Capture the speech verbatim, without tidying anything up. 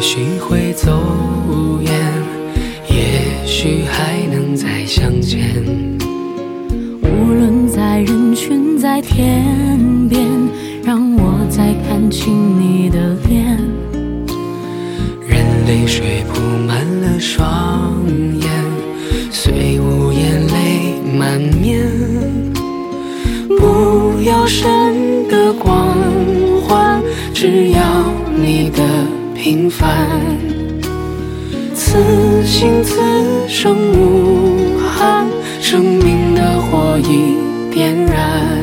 许会走远，也许还能再相见。 无论在人群在天边，让我再看清你的脸。 任泪水铺满了双眼，虽无言泪满面。不要神的光环，只要你的平凡。此心此生无憾，生命的火已点燃。